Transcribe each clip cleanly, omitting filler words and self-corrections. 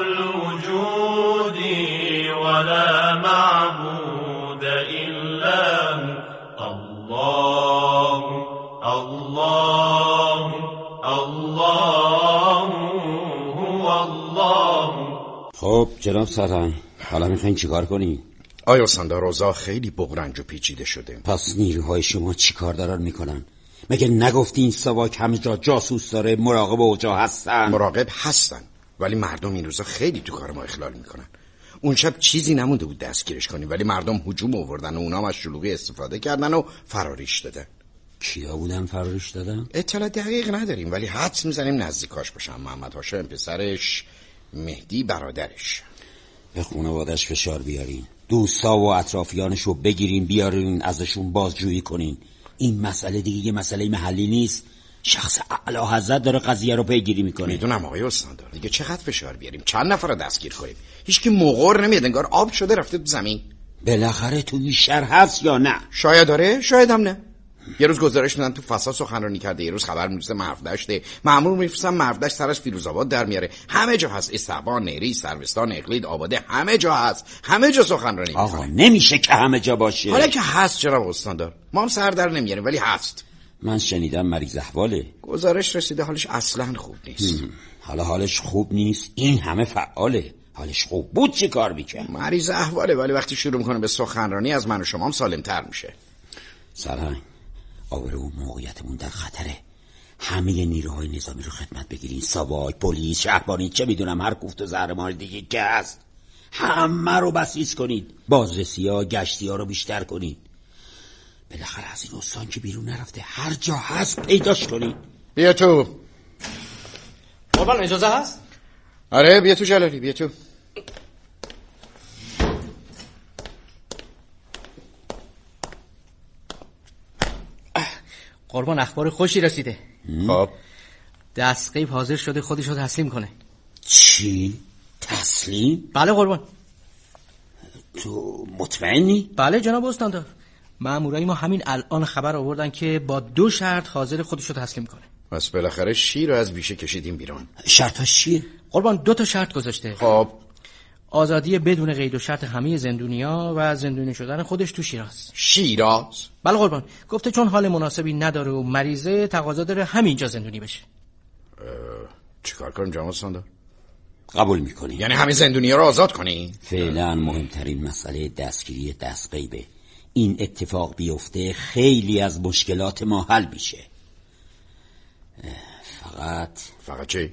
الوجود ولا معبود إلا الله الله الله هو الله. خب جناب سرهنگ، حالا میخواین چیکار کنی؟ آیا استاندار اوضاع خیلی بغرنج و پیچیده شده. پس نیروهای شما چیکار دارن میکنن؟ مگه نگفتی این ساواک همه جا جاسوس داره، مراقب اوضاع هستن؟ مراقب هستن، ولی مردم این روزا خیلی تو کار ما اخلال میکنن. اون شب چیزی نمونده بود دستگیرش کنیم، ولی مردم هجوم آوردن و اونا از شلوغی استفاده کردن و فراریش دادن. کیا بودن فراریش دادن؟ اطلاع دقیق نداریم، ولی حدس میزنیم نزدیکاش باشن. محمد هاشم پسرش، مهدی برادرش. به خانواده‌اش فشار بیارین، دوستا و اطرافیانشو بگیرین بیارین، ازشون بازجویی کنین. این مسئله دیگه یه مسئله محلی نیست، شخص اعلی حضرت داره قضیه رو پیگیری میکنه. میدونم آقای استاندار، دیگه چقدر فشار بیاریم؟ چند نفر رو دستگیر کنیم؟ هیچکی مغر نمیاد، انگار آب شده رفته تو زمین. بالاخره توی شهر هست یا نه؟ شاید داره، شاید هم نه. یه روز گزارش میدن تو فساد سخنرانی کرده، یه روز خبر میرسه مرودشته، مأمور میفرستن مرودشت سرش فیروزآباد در میاره. همه جا هست، استعبان، نیری، سروستان، اقلید، آباده، همه جا هست، همه جا سخنرانی میکنه. آقا نمیشه که همه جا باشه. حالا که هست جناب استاندار، ما هم سر در نمیاریم، ولی هست. من شنیدم مریض احواله. گزارش رسیده حالش اصلا خوب نیست. حالا حالش خوب نیست؟ این همه فعاله. حالش خوب بود چی کار میکنه؟ مریض احواله، ولی وقتی شروع میکنه به سخنرانی از من و شما هم سالمتر میشه. سرهنگ، آبرو موقعیتمون در خطره. همه نیروهای نظامی رو خدمت بگیرین، ساواک، پلیس، شهربانی، چه میدونم هر کوفت و زهرمار دیگه که هست، همه رو بسیج کنید. بازرسی ها، گشتی ها رو بیشتر کنید. بالاخره از این استان که بیرون نرفته، هر جا هست پیداش کنید. بیا تو. قربان اجازه هست؟ آره بیا تو جلالی، بیا تو. قربان اخبار خوشی رسیده. خب دستقیب حاضر شده خودش رو تسلیم کنه. چی؟ تسلیم؟ بله قربان. تو مطمئنی؟ بله جناب استاندار، مامورای ما همین الان خبر آوردن که با 2 شرط حاضر خودش رو تسلیم کنه. پس بالاخره شیر رو از بیشه کشیدیم بیرون. شرطاش چیه؟ قربان 2 تا شرط گذاشته. خب آزادی بدون قید و شرط همه زندونیا و زندونی شدن خودش تو شیراز. شیراز؟ بله قربان، گفته چون حال مناسبی نداره و مریضه، تقاضا داره همینجا زندونی بشه. چیکار کنیم جناب استاندار؟ قبول میکنی؟ یعنی همه زندونیا رو آزاد کنی؟ فعلا مهمترین مسئله دستگیری دستقیبه. این اتفاق بیفته خیلی از مشکلات ما حل میشه. فقط چی؟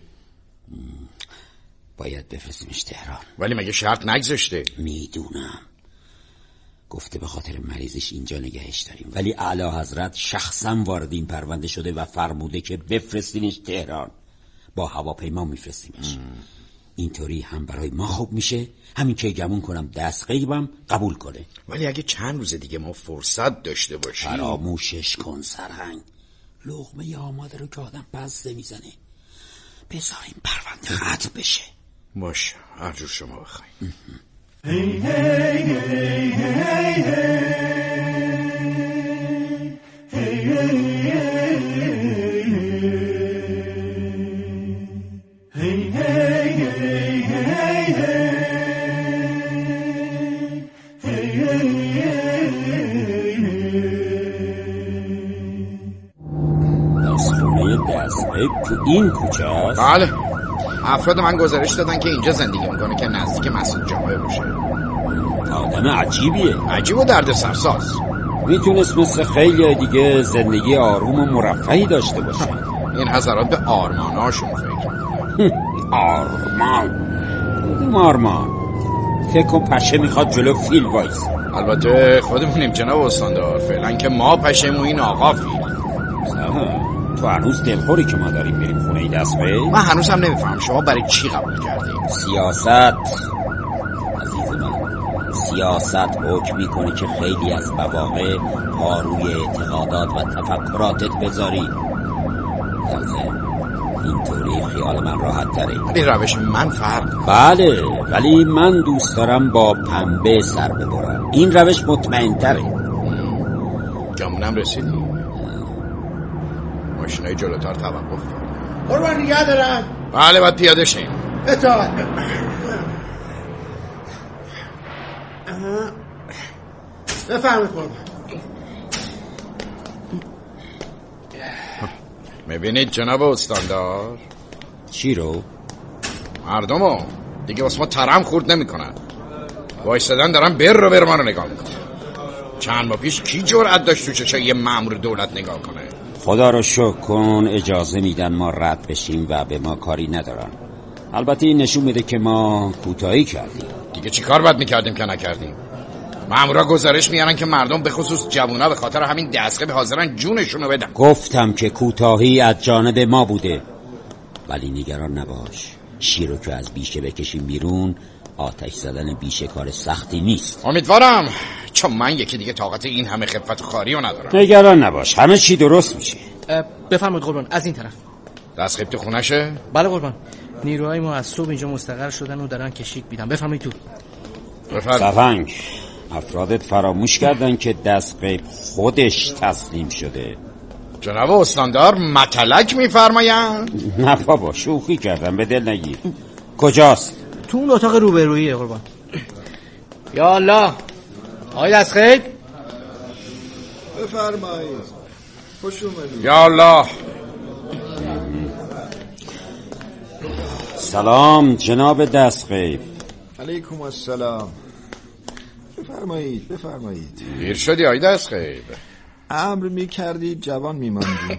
باید بفرستیمش تهران. ولی مگه شرط نگذاشته؟ میدونم، گفته به خاطر مریضش اینجا نگهش داریم، ولی اعلی حضرت شخصا وارد این پرونده شده و فرموده که بفرستینش تهران. با هواپیما میفرستیمش. اینطوری هم برای ما خوب میشه، همین که گمون کنم دستقیبم قبول کنه. ولی اگه چند روز دیگه ما فرصت داشته باشیم. فراموشش کن سرهنگ، لقمه آماده رو که آدم پس نمیزنه. بذاریم پرونده قطع بشه. باشه، هر جور شما بخواید. هی هی هی هی تو این کوچه است؟ بله، افراد من گزارش دادن که اینجا زندگی میکنه که نزدیک مسجد جامعه باشه. آدم عجیبیه. عجیب و درد سرساز. میتونست مثل خیلی دیگه زندگی آروم و مرفهی داشته باشه. این حضرات به آرماناشون فکر آرمان فکر کن پشه میخواد جلو فیل وایس. البته خودمونیم جناب استاندار، فعلا که ما پشه‌مون این آقا فیل. تو هنوز دلخوری که ما داریم بریم خونه ای دستقیب؟ من هنوز هم نمیفهم شما برای چی قبول کردید؟ سیاست عزیز من، سیاست حکم میکنه که خیلی از مواقع پا روی اعتقادات و تفکراتت بذاری. اینطوری خیال من راحت تره. ولی روش من فرق. بله، ولی من دوست دارم با پنبه سر ببرم. این روش مطمئن تره. جامونم رسیدی؟ ماشینای جلوتر توقف کرد. قربان نگه دارن. بله، باید پیاده شیم. اطاعت. بفرمایید قربان. میبینید جناب استاندار؟ چی رو؟ مردمو دیگه واسه ما ترم خورد نمی کنن. وایستدن دارن بر ما رو نگاه میکنن. چند ماه پیش کی جرأت داشت تو چشای یه مأمور دولت نگاه کنه؟ خدا رو شکر کن اجازه میدن ما رد بشیم و به ما کاری ندارن. البته این نشون میده که ما کوتاهی کردیم. دیگه چی کار باید میکردیم که نکردیم؟ مأمورا گزارش میارن که مردم به خصوص جوونا به خاطر همین دستگاه حاضرن جونشونو بدن. گفتم که کوتاهی از جانب ما بوده، ولی نگران نباش. شیرو که از بیشه بکشیم بیرون، آتش زدن بیشه کار سختی نیست. امیدوارم، چون من یکی دیگه طاقت این همه خفت و خاری رو ندارم. نگران نباش، همه چی درست میشه. بفرمایید قربان، از این طرف. دستخیب تو خونشه؟ بله قربان، نیروهای ما از صبح اینجا مستقر شدن و دارن کشیک بیدن. بفرمایید تو. سفنگ، افرادت فراموش کردن که دستقیب خودش تسلیم شده. جناب استاندار مطلق میفرمایند؟ نه بابا، شوخی کردم، به دل نگیر. کجاست؟ تو اون اتاق روبرویه قربان. یا الله، آقای دستقیب بفرمایید. خوش اومدید. یا الله. سلام جناب دستقیب. علیکم السلام. بفرمایید. دیر شدی آقای دستقیب. امر میکردید جوان میماندید.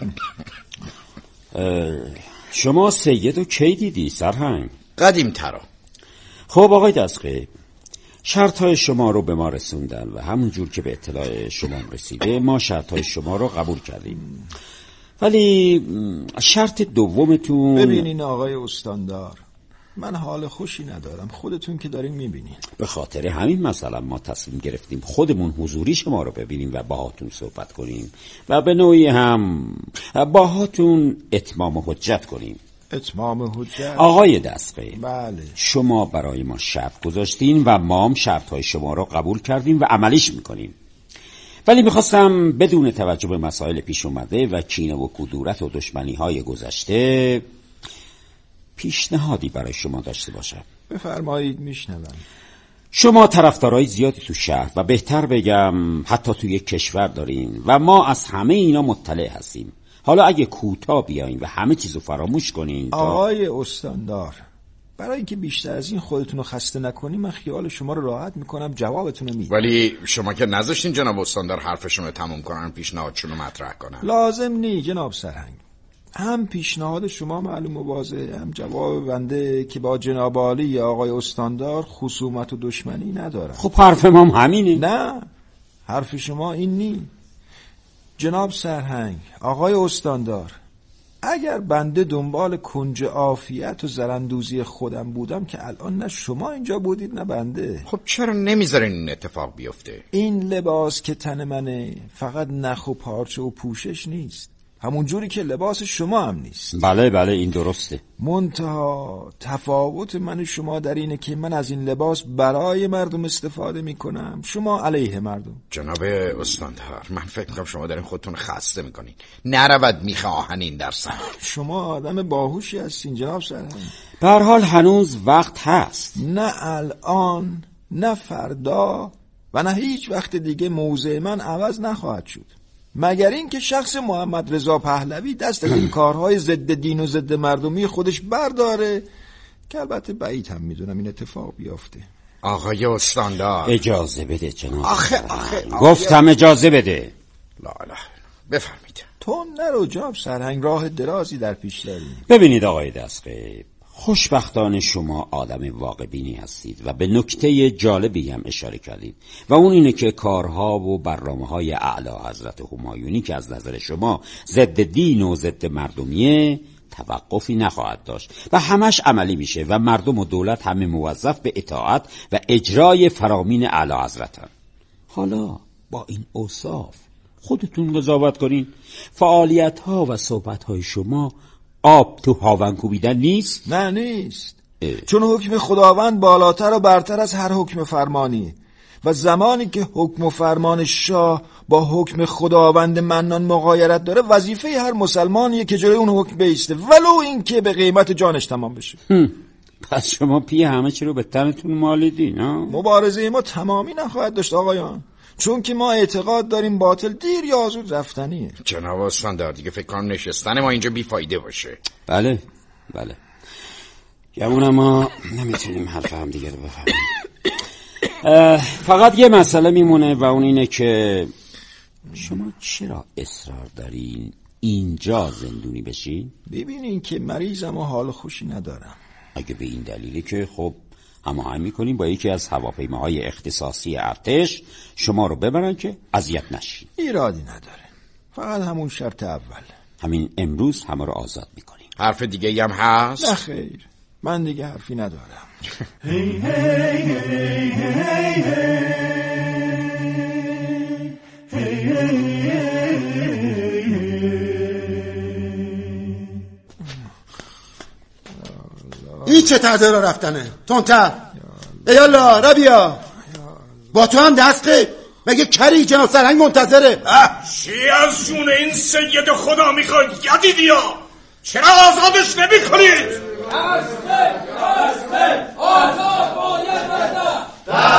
شما سید رو کی دیدی سرهنگ؟ قدیم ترا. خب آقای دستقیب، شرطهای شما رو به ما رسوندن و همون جور که به اطلاع شما رسیده ما شرطهای شما رو قبول کردیم. ولی شرط دومتون... ببینین آقای استاندار، من حال خوشی ندارم، خودتون که دارین میبینین. به خاطر همین مثلا ما تصمیم گرفتیم خودمون حضوری شما رو ببینیم و باهاتون صحبت کنیم و به نوعی هم باهاتون اتمام حجت کنیم. اتمام حجت؟ آقای دستقیب، بله. شما برای ما شرط گذاشتین و ما هم شرطهای شما رو قبول کردیم و عملیش میکنیم. ولی میخواستم بدون توجه به مسائل پیش اومده و کینه و کدورت و دشمنی‌های گذشته پیشنهادی برای شما داشته باشم. بفرمایید، میشنوم. شما طرفدارای زیادی تو شهر و بهتر بگم حتی تو یک کشور دارین و ما از همه اینا مطلع هستیم. حالا اگه کوتاه بیاین و همه چیزو فراموش کنین آقای استاندار، برای اینکه بیشتر از این خودتون رو خسته نکنیم من خیال شما رو راحت میکنم، جوابتون رو میدم. ولی شما که نذاشتین جناب استاندار حرفشون رو تموم کنن، پیشنهادشون رو مطرح کنن. لازم نی جناب سرهنگ. هم پیشنهاد شما معلوم و واضحه، هم جواب بنده که با جناب عالی آقای استاندار خصومت و دشمنی ندارم. خب حرف ما هم همینه. نه، حرف شما این نی. جناب سرهنگ، آقای استاندار، اگر بنده دنبال کنج عافیت و زرندوزی خودم بودم که الان نه شما اینجا بودید نه بنده. خب چرا نمیذارین این اتفاق بیفته؟ این لباس که تن منه فقط نخ و پارچه و پوشش نیست، همون جوری که لباس شما هم نیست. بله این درسته. منتها تفاوت من و شما در اینه که من از این لباس برای مردم استفاده میکنم، شما علیه مردم. جناب استاندار، من فکر میکنم شما دارین خودتون خسته میکنین. نرود میخه آهنین در سر. شما آدم باهوشی هستین جناب سرهنگ. به هر حال هنوز وقت هست. نه الان، نه فردا و نه هیچ وقت دیگه موضع من عوض نخواهد شد، مگر این که شخص محمد رضا پهلوی دست از این کارهای ضد دین و ضد مردمی خودش برداره، که البته بعید هم میدونم این اتفاق بیافته. آقای استاندار اجازه بده جناب. آخه گفتم اجازه بده. لا بفرمایید. تو نرو جناب سرهنگ، راه درازی در پیش داریم. ببینید آقای دستقیب، خوشبختانه شما آدم واقع بینی هستید و به نکته جالبی هم اشاره کردید و اون اینه که کارها و برنامه‌های اعلی حضرت همایونی که از نظر شما ضد دین و ضد مردمیه توقفی نخواهد داشت و همش عملی میشه و مردم و دولت همه موظف به اطاعت و اجرای فرامین اعلی حضرتن. حالا با این اوصاف خودتون قضاوت کنین. فعالیت‌ها و صحبت‌های شما آب تو هاون کوبیدن نیست؟ نه نیست. چون حکم خداوند بالاتر و برتر از هر حکم فرمانی و زمانی که حکم و فرمان شاه با حکم خداوند منان مغایرت داره، وظیفه هر مسلمانیه که جلوی اون حکم بیسته، ولو این که به قیمت جانش تمام بشه. پس شما پی همه چی رو به تنتون مالیدین ها؟ مبارزه ما تمامی نخواهد داشت آقایان، چون که ما اعتقاد داریم باطل دیر یا زود رفتنیه. جناب استاندار دیگه فکر کنم نشستن ما اینجا بیفایده باشه. بله گمونم ما نمیتونیم حرف هم دیگه رو بفهمیم. فقط یه مسئله میمونه و اون اینه که شما چرا اصرار دارین اینجا زندونی بشین؟ ببینین که مریضم و حال خوشی ندارم. اگه به این دلیله که خب هماهنگ میکنیم با یکی از هواپیماهای اختصاصی ارتش شما رو ببرن که اذیت نشین. ایرادی نداره، فقط همون شرط اول. همین امروز همه رو آزاد میکنیم. حرف دیگه هم هست؟ نه خیر، من دیگه حرفی ندارم. این چه تحضیر را رفتنه؟ تونتر ایالا ربیا با تو هم دسته مگه کری جناب سرهنگ منتظره. چی از جون این سید خدا میخواید یزیدیا؟ چرا آزادش نمی کنید؟ دسته آزاد باید گردن.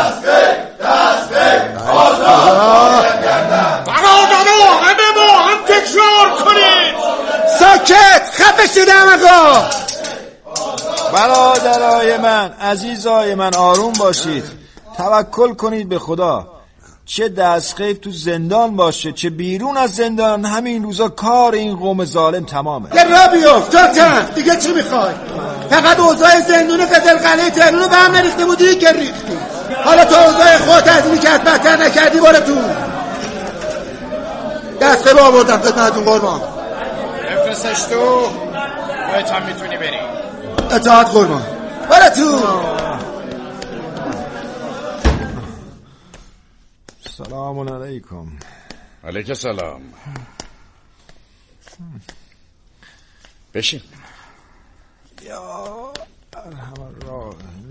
دسته آزاد گردن. برادرها همه با هم تکرار کنید. ساکت خفه شده آقا. برادرای من، عزیزای من، آروم باشید، توکل کنید به خدا. چه دستخیف تو زندان باشه چه بیرون از زندان، همین روزا کار این قوم ظالم تمامه. یه را بیفت تاکن دیگه چی میخوای؟ فقط اوضاع زندون قزلقلعه تهران رو به هم نریخته بودی که ریختی. حالا تو اوضاع خودت از اینی که از بدتر نکردی باره تو. دستخیف رو آوردم خدمتتون قربان. بفرستش تو باید هم میتونی بری. اطاعت قربان. باره تو. سلام علیکم. علیکم سلام. بشین. یا ارحم الراحمین.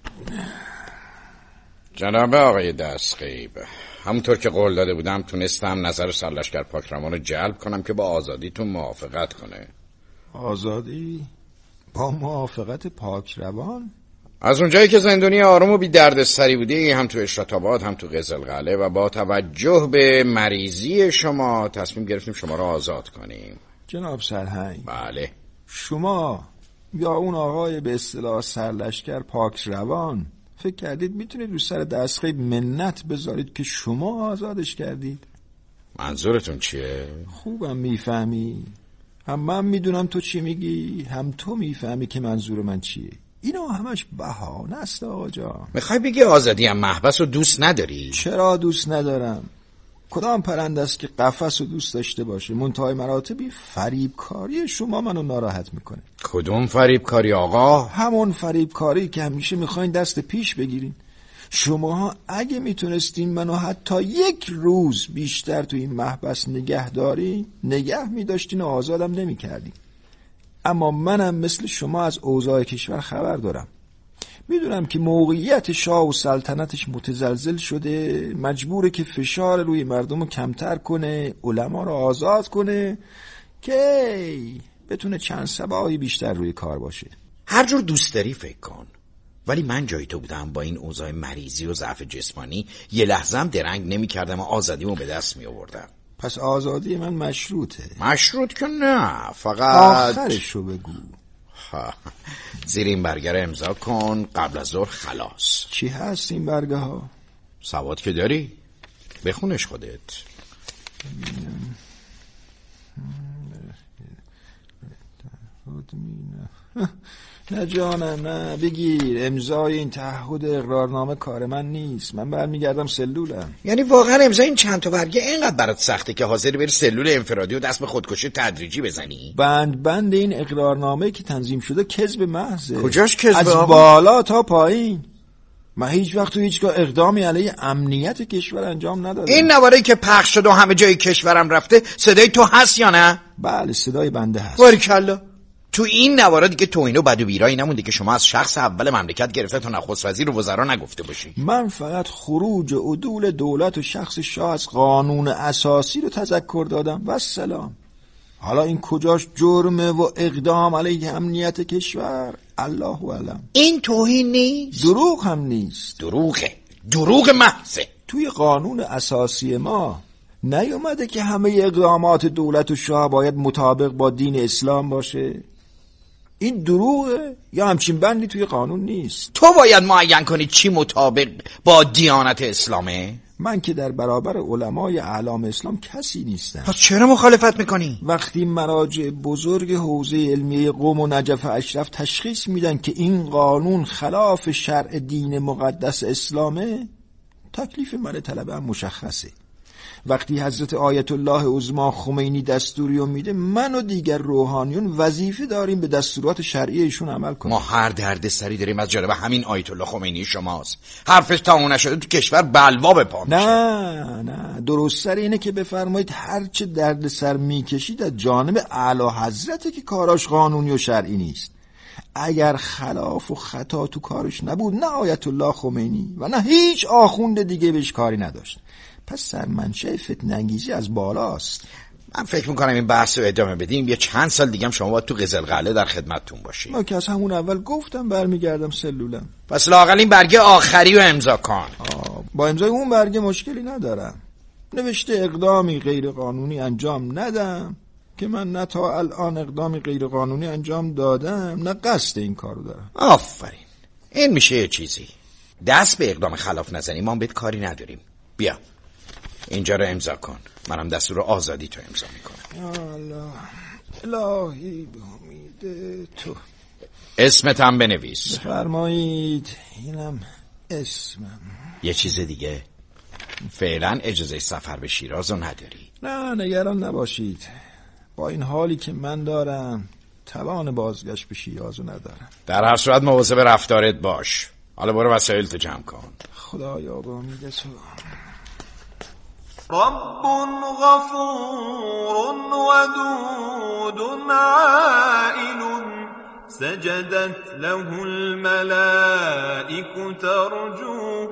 جناب آقای دستخیب، همونطور که قول داده بودم تونستم نظر سرلشکر پاکروان رو جلب کنم که با آزادیتون موافقت کنه. آزادی؟ با موافقت پاکروان؟ از اونجایی که زندونی آروم و بی دردسری بودی، هم تو اشرت آباد هم تو قزلقلعه، و با توجه به مریضی شما تصمیم گرفتیم شما رو آزاد کنیم. جناب سرهنگ، بله. شما یا اون آقای به اصطلاح سرلشکر پاکروان فکر کردید میتونید رو سر دستخیب منت بذارید که شما آزادش کردید؟ منظورتون چیه؟ خوبم میفهمی، هم من میدونم تو چی میگی، هم تو میفهمی که منظور من چیه. اینا همش بهانه است آقا جان. میخوای بگی آزادی هم محبس رو دوست نداری؟ چرا دوست ندارم؟ کدام پرنده است که قفس رو دوست داشته باشه؟ منتهای مراتبی فریبکاری شما منو ناراحت میکنه. کدوم فریبکاری آقا؟ همون فریبکاری که همیشه میخواین دست پیش بگیرین. شما اگه میتونستین منو حتی یک روز بیشتر تو این محبس نگه میداشتین و آزادم نمیکردین. اما منم مثل شما از اوضاع کشور خبر دارم. میدونم که موقعیت شاه و سلطنتش متزلزل شده، مجبوره که فشار روی مردم رو کمتر کنه، علما رو آزاد کنه که بتونه چند سبایی بیشتر روی کار باشه. هر جور دوست داری فکر کن، ولی من جای تو بودم با این اوضاع مریضی و ضعف جسمانی یه لحظه هم درنگ نمی کردم و آزادیمو به دست می آوردم. پس آزادی من مشروطه؟ مشروط که نه، فقط آخرشو بگو. زیر این برگه رو امضا کن، قبل از ظهر خلاص. چی هست این برگه ها؟ سواد که داری بخونش خودت. نه جانم نه، بگیر. امضای این تعهد اقرارنامه کار من نیست، من برمیگردم سلولم. یعنی واقعا امضای این چند تا برگه اینقدر برات سخته که حاضری بری سلول انفرادی و دست به خودکشی تدریجی بزنی؟ بند این اقرارنامه که تنظیم شده کذب محضه. کجاش کذب؟ از بالا تا پایین. من هیچ وقت تو هیچگاه اقدامی علیه امنیت کشور انجام ندادم. این نواره‌ای که پخش شده و همه جای کشورم رفته صدای تو هست یا نه؟ بله صدای بنده هست. باریکلا. تو این نوارا دیگه توهین و بد و بیرایی نمونده که شما از شخص اول مملکت گرفته تا نخست وزیر و وزرا نگفته باشی. من فقط خروج عدول دولت و شخص شاه از قانون اساسی رو تذکر دادم و سلام. حالا این کجاش جرمه و اقدام علیه امنیت کشور؟ الله اعلم. این توهین نیست؟ دروغ هم نیست. دروغ محضه. توی قانون اساسی ما نیومده که همه اقدامات دولت و شاه باید مطابق با دین اسلام باشه؟ این دروغه یا همچین بندی توی قانون نیست؟ تو باید معین کنی چی مطابق با دیانت اسلامه؟ من که در برابر علمای اعلام اسلام کسی نیستم. پس چرا مخالفت میکنی؟ وقتی مراجع بزرگ حوزه علمیه قم و نجف اشرف تشخیص میدن که این قانون خلاف شرع دین مقدس اسلامه، تکلیف من طلبه هم مشخصه. وقتی حضرت آیت الله عظما خمینی دستوری رو میده، من و دیگر روحانیون وظیفه داریم به دستورات شرعی ایشون عمل کنیم. ما هر درد سری داریم از جانب همین آیت الله خمینی شماست. حرفش تموم نشده تو کشور بلوا به پا میشه. نه درست سر اینه که بفرمایید هر چه درد سر میکشید از جانب اعلی حضرته که کاراش قانونی و شرعی نیست. اگر خلاف و خطا تو کارش نبود، نه آیت الله خمینی و نه هیچ آخوند دیگه بهش کاری نداشت. پس سرمنشأ فتنه‌انگیزی از بالاست. من فکر میکنم این بحث رو ادامه بدیم یه چند سال دیگه هم شما باید تو قزلقلعه در خدمتتون باشی. ما که از همون اول گفتم برمیگردم سلولم. پس لااقل این برگه آخری رو امضا کن. با امضای اون برگه مشکلی ندارم. نوشته اقدامی غیر قانونی انجام ندم، که من نه تا الان اقدامی غیر قانونی انجام دادم نه قصد این کارو دارم. آفرین. این میشه یه چیزی. دست به اقدام خلاف نزنی، ما بهت کاری نداریم. بیا اینجا رو امضا کن، منم دستور آزادی تو امضا میکنم. الله الهی به امید تو. اسمت هم بنویس. فرمایید. اینم اسمم. یه چیز دیگه، فعلا اجازه سفر به شیراز رو نداری. نه نگران نباشید، با این حالی که من دارم توان بازگشت به شیراز رو ندارم. در هر صورت مواظب رفتارت باش. حالا برو وسایل تو جمع کن. خدایا به امید تو. رب غفور ودود عائل سجدت له الملائكة ترجوه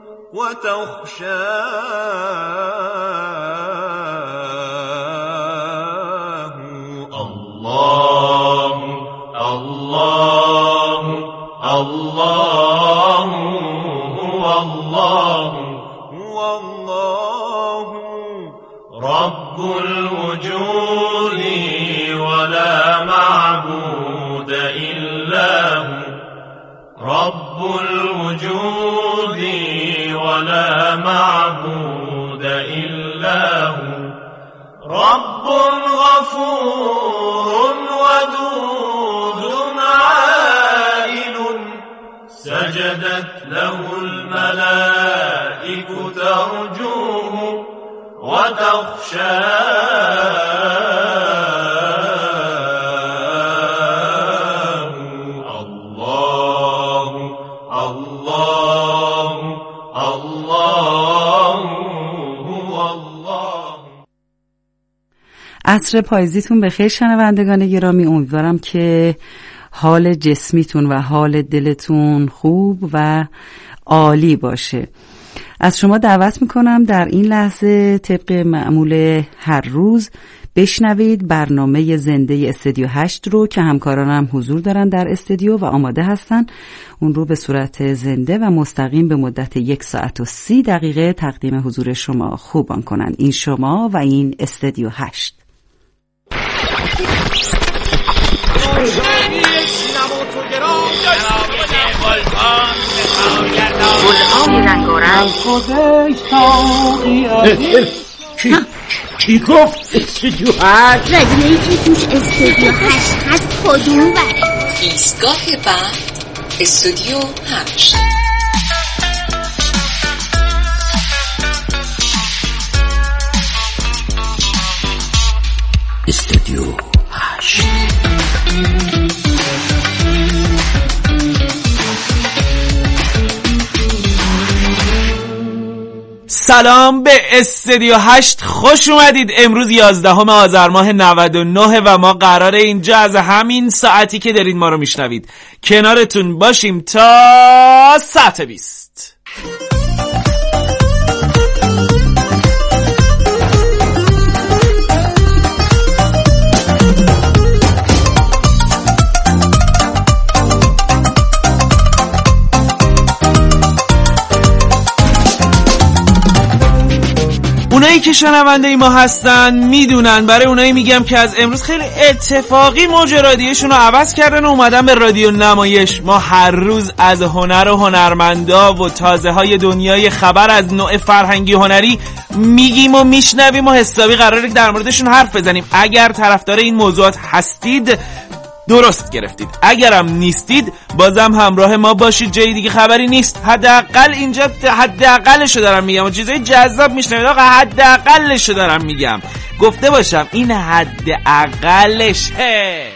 وتخشاه. الله الله الله هو الله هو الله رب الوجود ولا معبود إلا هو رب الوجود ولا معبود إلا هو رب غفور ودود عائل سجدت له الملائكة ترجوه وتخشاه. الله الله الله هو الله. عصر پاییزیتون بخیر شنوندگان گرامی. امیدوارم که حال جسمیتون و حال دلتون خوب و عالی باشه. از شما دعوت میکنم در این لحظه طبق معمول هر روز بشنوید برنامه زنده استودیو 8 رو که همکارانم حضور دارن در استودیو و آماده هستن اون رو به صورت زنده و مستقیم به مدت 1 ساعت و 30 دقیقه تقدیم حضور شما خوبان کنن. این شما و این استودیو 8. گل‌های رنگارنگ کی گفت استودیو 8؟ رادیویی که توش استودیو 8 هست کدوم بره؟ ایستگاه بعد استودیو 8. استودیو 8. سلام به استودیو 8، خوش اومدید. امروز 11 آذر ماه 99 و ما قراره اینجا از همین ساعتی که دارید ما رو میشنوید کنارتون باشیم تا ساعت 20. اونایی که شنونده ما هستن میدونن. برای اونایی میگم که از امروز خیلی اتفاقی موج رادیوشون رو عوض کردن و اومدن به رادیو نمایش. ما هر روز از هنر و هنرمندا و تازه های دنیای خبر از نوع فرهنگی هنری میگیم و میشنویم و حسابی قراره در موردشون حرف بزنیم. اگر طرفدار این موضوعات هستید درست گرفتید، اگرم نیستید بازم همراه ما باشید، جای دیگه خبری نیست. حداقل اینجا حداقلشو دارم میگم و چیزای جذاب میشنوید. آقا حداقلشو دارم میگم، گفته باشم این حداقلشه.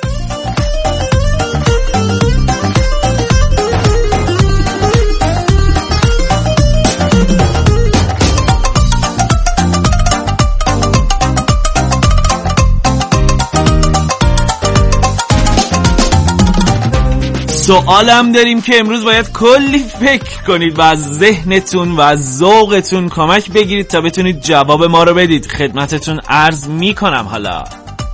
سوالم داریم که امروز باید کلی فکر کنید و از ذهنتون و از ذوقتون کمک بگیرید تا بتونید جواب ما رو بدید. خدمتتون عرض میکنم حالا.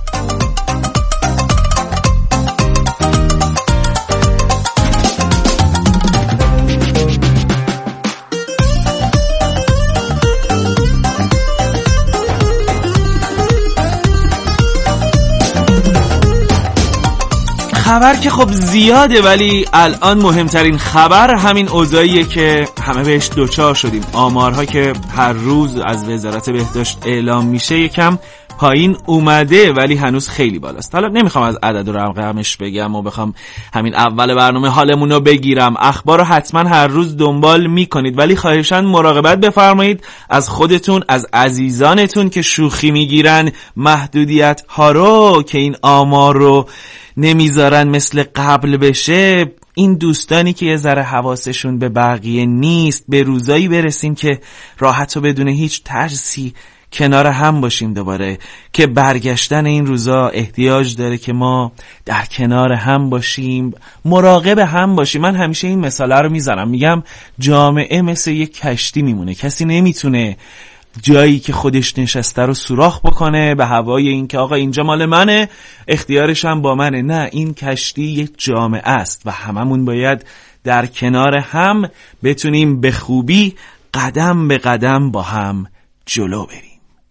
خبر که خب زیاده، ولی الان مهمترین خبر همین اوضاعیه که همه بهش دوچار شدیم. آمارها که هر روز از وزارت بهداشت اعلام میشه یکم پایین اومده ولی هنوز خیلی بالاست. حالا نمیخوام از عدد و رقمش بگم و بخوام همین اول برنامه حالمون رو بگیرم. اخبار رو حتما هر روز دنبال میکنید ولی خواهشاً مراقبت بفرمایید از خودتون، از عزیزانتون که شوخی میگیرن محدودیت ها رو که این آمار رو نمیذارن مثل قبل بشه. این دوستانی که یه ذره حواسشون به بقیه نیست، به روزایی برسیم که راحت و بدون هیچ ترسی کنار هم باشیم دوباره، که برگشتن این روزا احتیاج داره که ما در کنار هم باشیم، مراقب هم باشیم. من همیشه این مثاله رو میزنم، میگم جامعه مثل یک کشتی میمونه، کسی نمیتونه جایی که خودش نشسته رو سوراخ بکنه به هوای این که آقا اینجا مال منه، اختیارش هم با منه. نه، این کشتی یک جامعه است و هممون باید در کنار هم بتونیم به خوبی قدم به قدم با هم جلو بریم.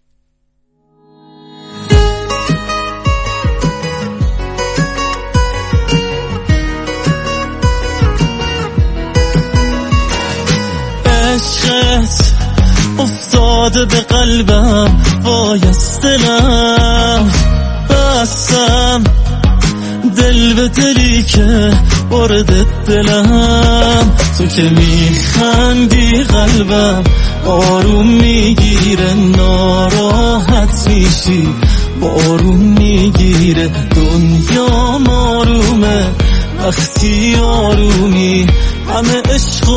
عشقت افتاده به قلبم، وایست دلم بستم دل به دلی که برده دلم. تو که میخندی قلبم آروم میگیره، ناراحت میشی بارون میگیره. دنیا آرومه وقتی آرومی، همه عشق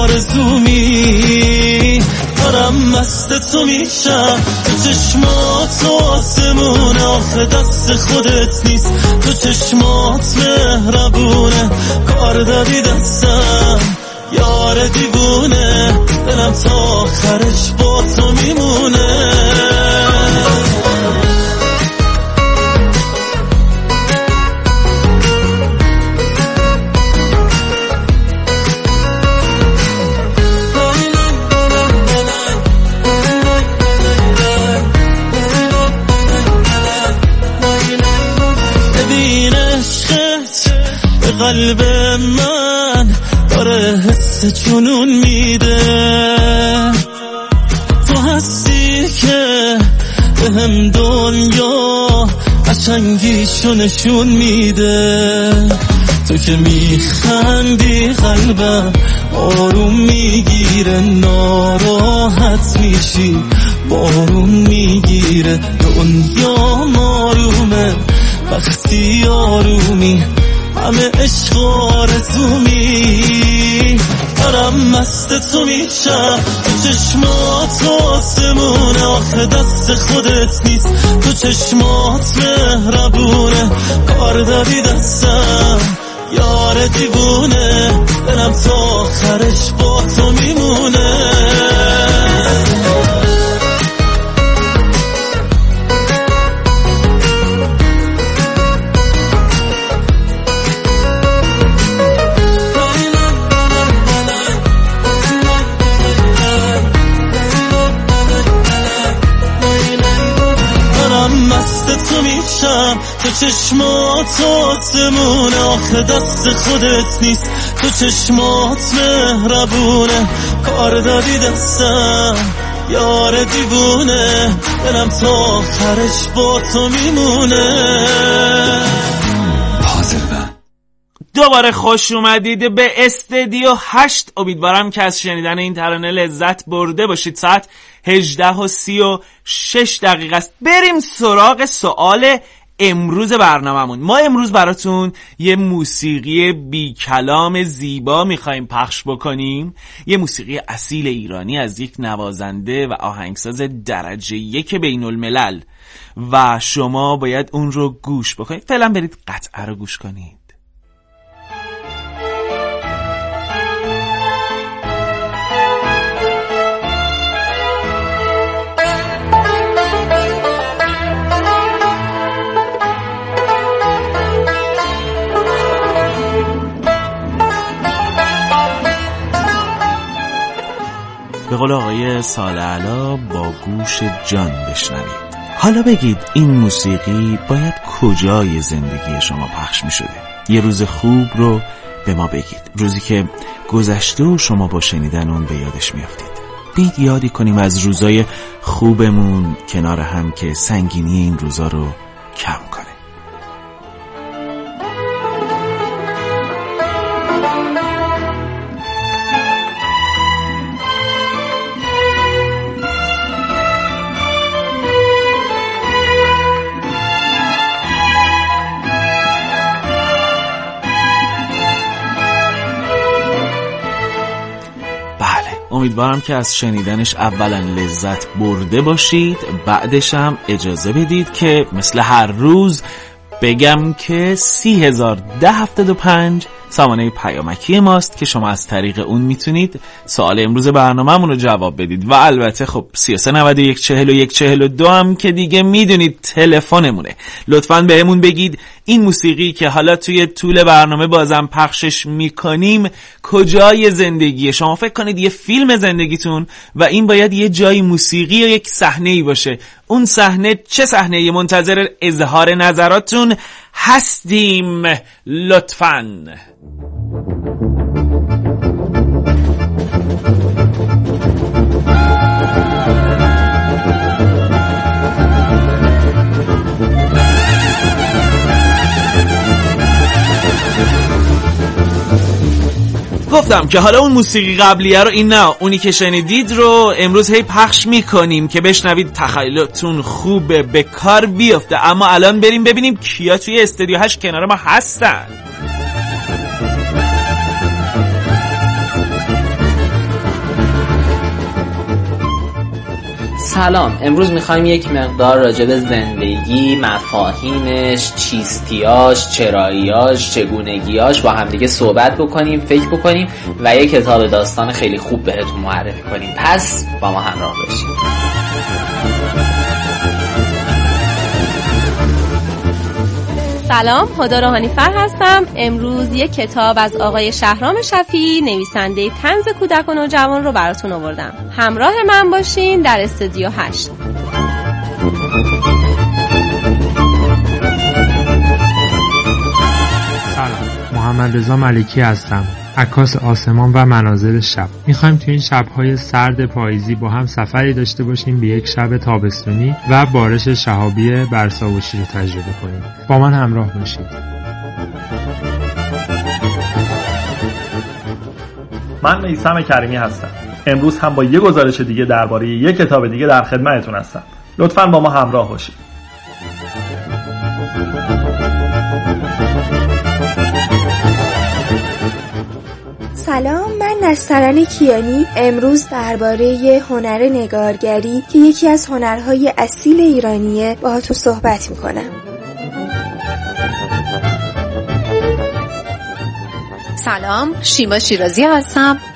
آرزومی. دارم مست تو میشم، تو چشمات آسمونه، آخه دست خودت نیست، تو چشمات مهربونه. کار دادی دستم یار دیوونه، دلم تا آخرش با تو میمونه. قلب من داره حس جنون میده، تو هستی که به هم دنیا قشنگیشو نشون میده. تو که میخندی قلبم آروم میگیره، ناراحت میشی بارون میگیره. دنیا آرومه وقتی آرومی، همه عشق آرزومی. دارم مست تو میشم، تو چشمات آسمونه، آخه دست خودت نیست، تو چشمات مهربونه. کار دادی دستم یار دیوونه، دلم تا آخرش با تو میمونه. چشمات آسمونه آخه دست خودت نیست، تو چشمات مهربونه، کار دادی دستم یار دیوونه، دلم تا آخرش با تو میمونه. دوباره خوش اومدید به استودیو 8. امیدوارم که از شنیدن این ترانه لذت برده باشید. ساعت 18:36 است. بریم سراغ سوال امروز برنامه‌مون. ما امروز براتون یه موسیقی بی کلام زیبا میخوایم پخش بکنیم، یه موسیقی اصیل ایرانی از یک نوازنده و آهنگساز درجه 1 بین الملل و شما باید اون رو گوش بکنید. فعلا برید قطعه رو گوش کنید. به قول آقای سالعلا با گوش جان بشنوید. حالا بگید این موسیقی باید کجای زندگی شما پخش می شده؟ یه روز خوب رو به ما بگید، روزی که گذشته و شما با شنیدن اون به یادش می افتید. بید یادی کنیم از روزای خوبمون کنار هم که سنگینی این روزا رو کم کنه. امیدوارم که از شنیدنش اولا لذت برده باشید، بعدش هم اجازه بدید که مثل هر روز بگم که 30,010.75 سامانه پیامکی ماست که شما از طریق اون میتونید سوال امروز برنامه‌مون رو جواب بدید و البته خب 33914142 هم که دیگه میدونید تلفنمونه. لطفاً بهمون بگید این موسیقی که حالا توی طول برنامه بازم پخشش میکنیم کجای زندگی شما. فکر کنید یه فیلم زندگیتون و این باید یه جای موسیقی یا یک صحنه‌ای باشه. اون صحنه چه صحنه‌ای؟ منتظر اظهار نظراتون هستیم لطفاً. گفتم که حالا اون موسیقی قبلیه رو این نه اونی که شنیدید رو امروز هی پخش میکنیم که بشنوید تخیلتون خوبه به کار بیفته. اما الان بریم ببینیم کیا توی استودیو 8 کنار ما هستن. سلام، امروز میخوایم یک مقدار راجع به زندگی، مفاهیمش، چیستیاش، چراییاش، چگونگیاش با همدیگه صحبت بکنیم، فکر بکنیم و یک کتاب داستان خیلی خوب بهتون معرفی کنیم. پس با ما همراه باشید. سلام، هدا روحانی‌فر هستم. امروز یک کتاب از آقای شهرام شفیعی نویسنده طنز کودک و نوجوان رو براتون آوردم. همراه من باشین در استودیو 8. سلام، محمد رضا ملکی هستم، عکاس آسمان و مناظر شب. میخوایم تو این شب‌های سرد پاییزی با هم سفری داشته باشیم به یک شب تابستونی و بارش شهابی برساوشی رو تجربه کنیم. با من همراه باشید. من میثم کریمی هستم. امروز هم با یک گزارش دیگه درباره یک کتاب دیگه در خدمتتون هستم. لطفاً با ما همراه باشید. سلام، من نسترن کیانی. امروز درباره هنر نگارگری که یکی از هنرهای اصیل ایرانیه باهاتون صحبت میکنم. سلام، شیما شیرازی هستم.